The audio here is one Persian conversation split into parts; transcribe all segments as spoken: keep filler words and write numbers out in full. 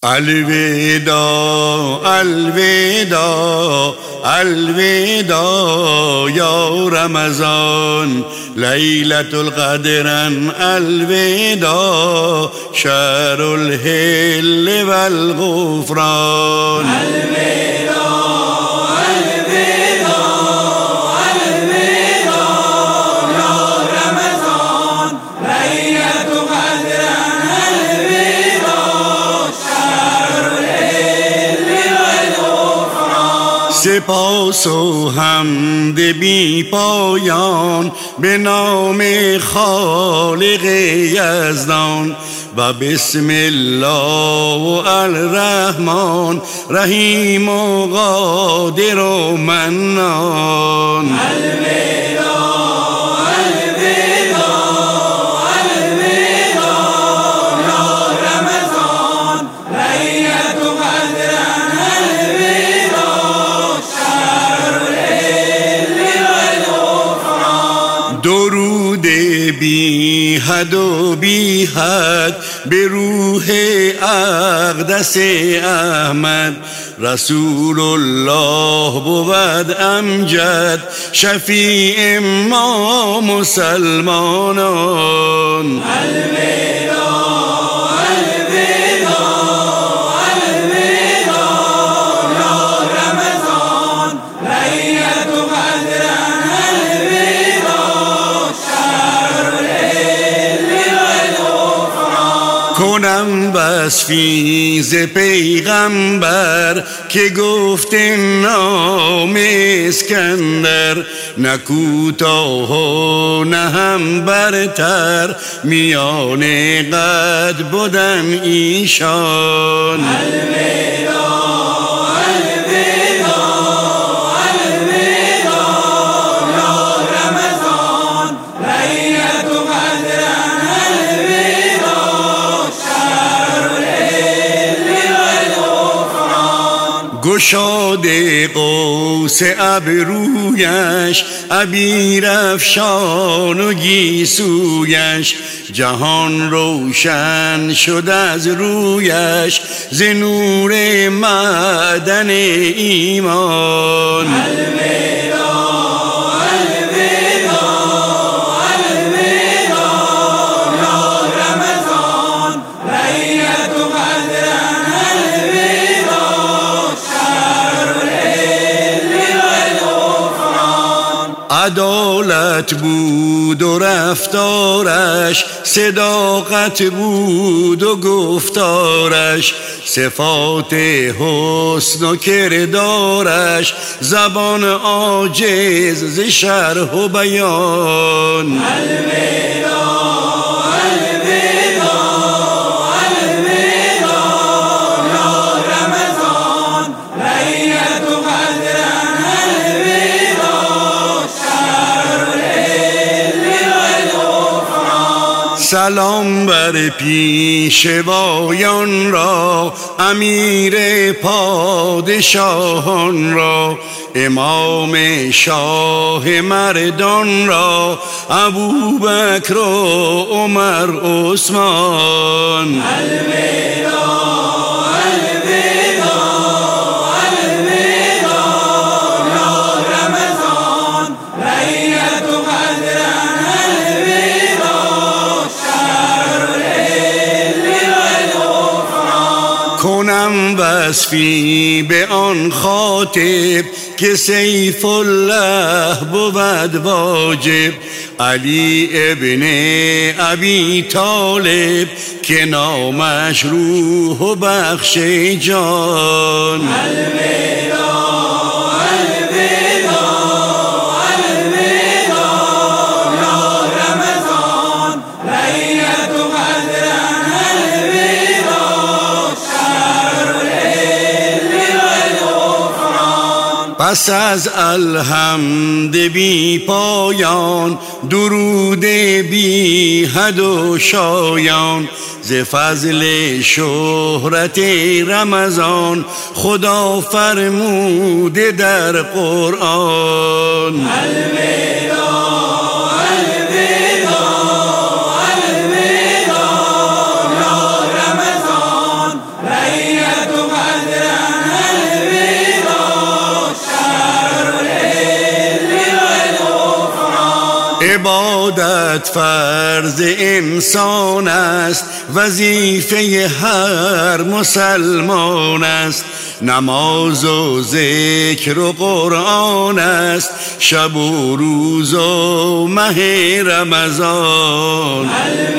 الوداع الوداع الوداع یا رمضان لیلة القدر الوداع شهر الحل والغفران سپاس و حمد بی پایان به نام خالق یزدان و بسم الله و الرحمن رحیم و قادر و منان درود بی حد و بی حد به روح اقدس احمد رسول الله بود امجد شفیع ما مسلمانان کنم وصفی ز پیغمبر که گفت نام اسکندر نه کوتاه و نه هم برتر میان قد بودن ایشان گشاده قوس ابرویش عبیر افشان و گیسویش جهان روشن شد از رویش ز نور معدن ایمان عدالت بود و رفتارش صداقت بود و گفتارش صفات حسن و کردارش زبان عاجز ز شرح و بیان سلام بر پیشوایان را امیر پادشاهان را امام شاه مردان را ابوبکر و عمر عثمان کنم وصفی به آن خاطب که سیف الله بود واجب علی ابن ابی طالب که نامش روح و بخش جان پس از الحمد بی پایان درود بی حد و شایان ز فضل شهرت رمضان خدا فرموده در قرآن رمضان عبادت فرض انسان است، وظیفه هر مسلمان است. نماز و ذکر و قرآن است، شب و روز و ماه رمضان.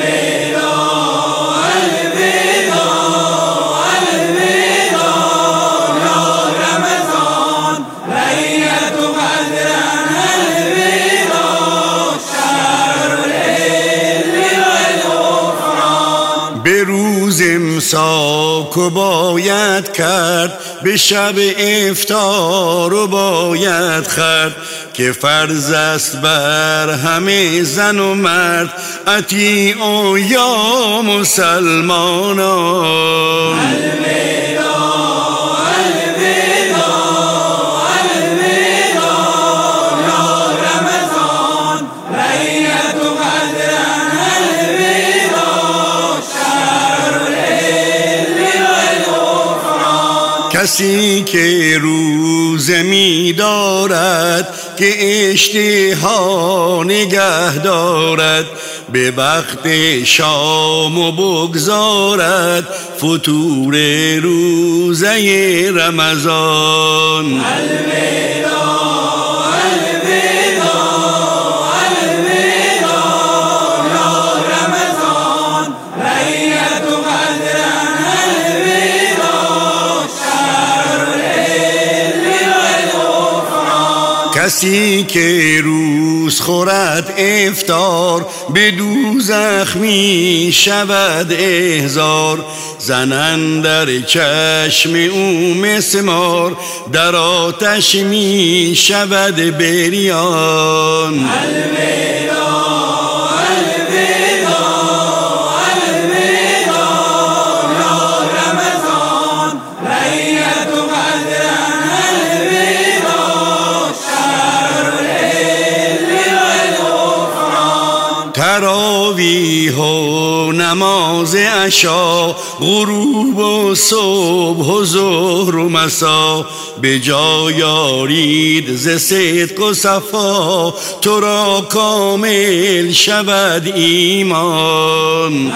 به روز امساک و باید کرد، به شب افطار و باید خورد، که فرض است بر همه زن و مرد، اطیعوا یا مسلمانان. کسی که روزه می دارد، که اشتها نگه دارد، به وقت شام و بگذارد فطور روزه رمضان. کسی که روز خورد افطار، به دوزخ می شود احضار. زنند در چشم او مسمار، در آتش می شود بریان. تراویح و نماز عشا، غروب و صبح و ظهر و مسا، به جا یارید ز صدق و صفا، تو را کامل شود ایمان.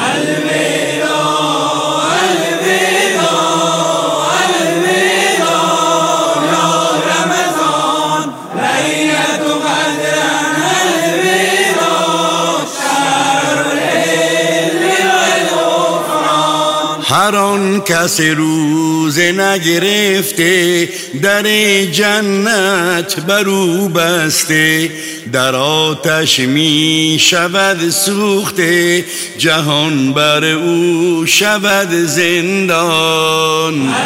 هر آن کس روزه نگرفته، در جنت بر او بسته. در آتش می شود سوخته، جهان بر او شود زندان.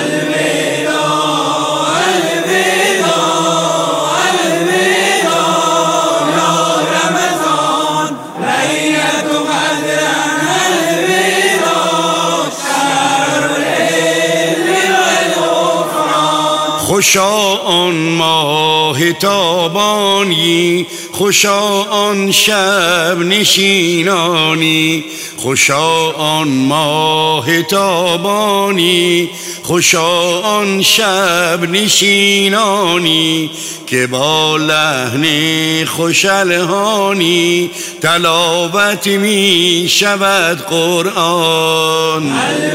خوشا آن ماه تابانی، خوشا آن شب نشینانی. خوشا آن ماه تابانی، خوشا آن شب نشینانی، که با لحن خوش الحانی تلاوت می شود قرآن.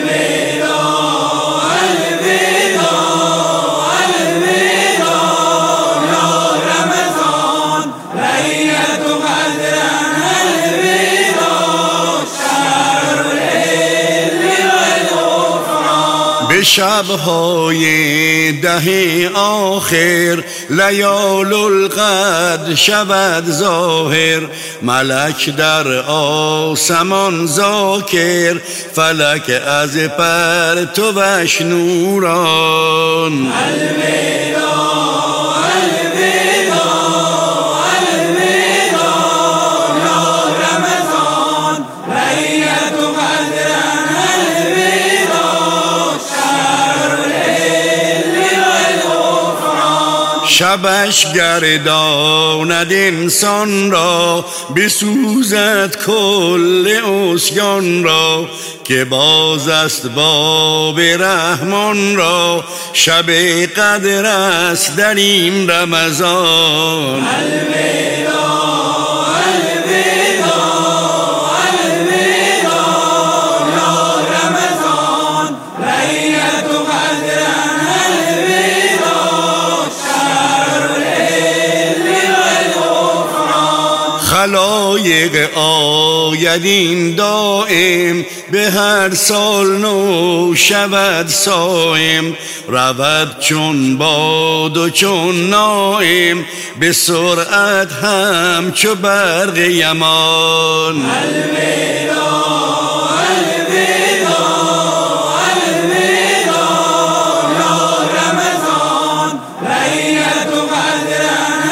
به شبهای ده آخر، لیال القدر شود ظاهر. ملک در آسمان ذاکر، فلک از پرتوش نوران. شبش گرداند انسان را، بسوزد کل عصیان را، که باز است باب رحمان را، شب قدر است در این رمضان. الودا الودا لایق آید این دائم، به هر سال نو شود صائم. رود چون باد و چون نائم، به سرعت همچو برق یمان. الوداع الوداع الوداع یا رمضان، لیلة قدر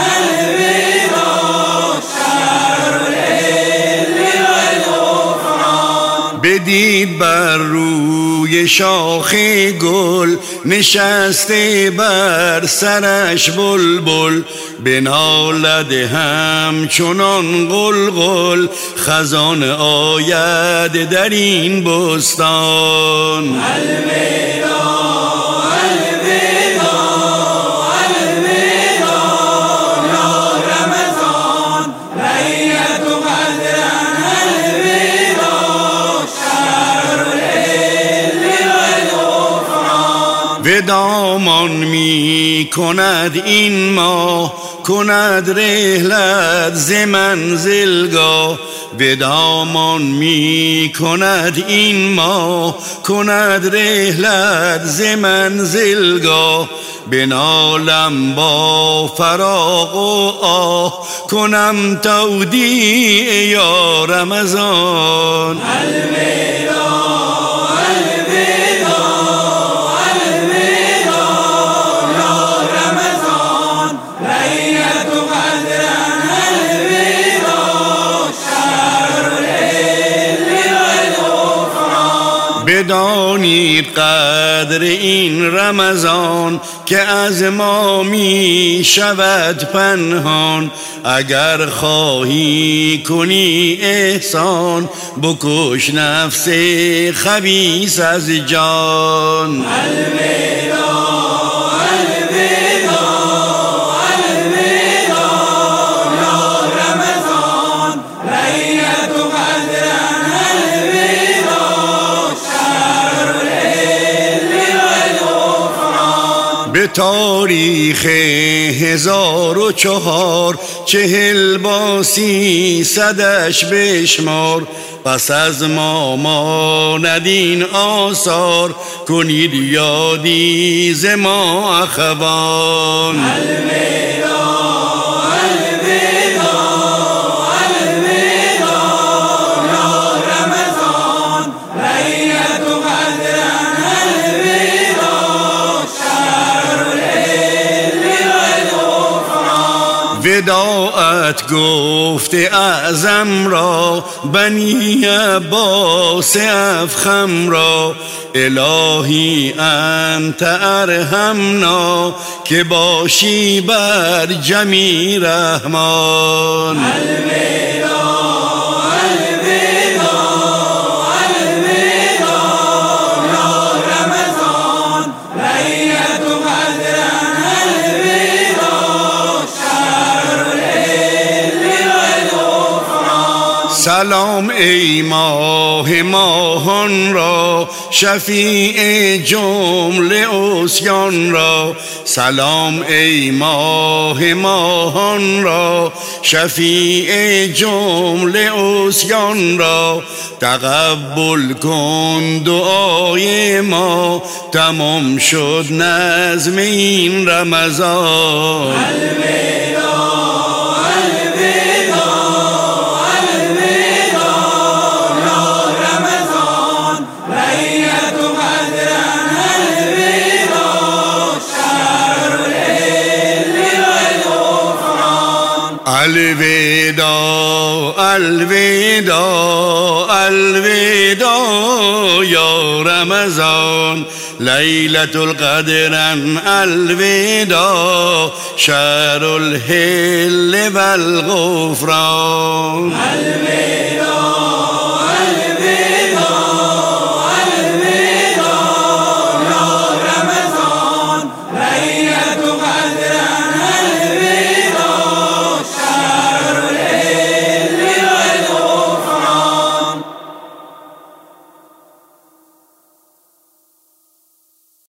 الوداع، شهر الحل والغفران. بدید بر روی شاخ گل، نشسته بر سرش بلبل. بنالد همچنان غلغل، خزان آید در این بستان. الوداع الوداع الوداع یا رمضان، لیلة قدر الوداع، شهر الحل والغفران. ودامان می کند این ماه، کند رحلت ز منزلگاه. ودامان می کند این ماه، کند رحلت ز منزلگاه. بنالم با فراق و آه، کنم تودیع یا رمضان. الوداع بدانید قدر این رمضان، که از ما می شود پنهان. اگر خواهی کنی احسان، بکش نفس خبیث از جان. به تاریخ هزار و چهار، چهل با سیصدش بشمار. پس از ما ماند این آثار، کنید یادی ز ما اخوان. وداعت گفت اعظم را، بنی عباس افخم را. الهی انت ارحمنا، که باشی بر جمیع رحمان. سلام ای ماه ماهان را، شفیع جمله عصیان را. سلام ای ماه ماهان را، شفیع جمله عصیان را. تقبل کن دعای ما، تمام شد نظم این رمضان. الوداع الوداع الوداع یا رمضان، لیلة القدر الوداع، شهر الحل والغفران. الوداع